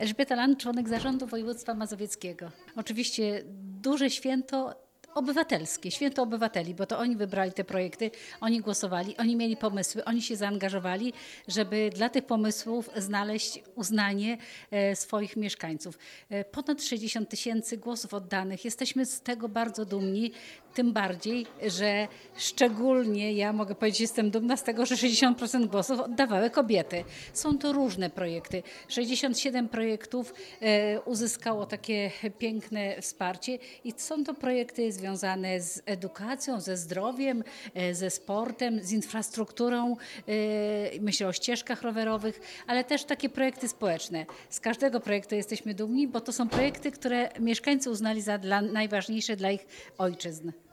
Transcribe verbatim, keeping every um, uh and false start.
Elżbieta Land, członek zarządu województwa mazowieckiego. Oczywiście duże święto obywatelskie, święto obywateli, bo to oni wybrali te projekty, oni głosowali, oni mieli pomysły, oni się zaangażowali, żeby dla tych pomysłów znaleźć uznanie e, swoich mieszkańców. E, Ponad sześćdziesiąt tysięcy głosów oddanych. Jesteśmy z tego bardzo dumni, tym bardziej, że szczególnie ja mogę powiedzieć, jestem dumna z tego, że sześćdziesiąt procent głosów oddawały kobiety. Są to różne projekty. sześćdziesiąt siedem projektów e, uzyskało takie piękne wsparcie i są to projekty związane z edukacją, ze zdrowiem, e, ze sportem, z infrastrukturą, e, myślę o ścieżkach rowerowych, ale też takie projekty społeczne. Z każdego projektu jesteśmy dumni, bo to są projekty, które mieszkańcy uznali za dla, najważniejsze dla ich ojczyzn.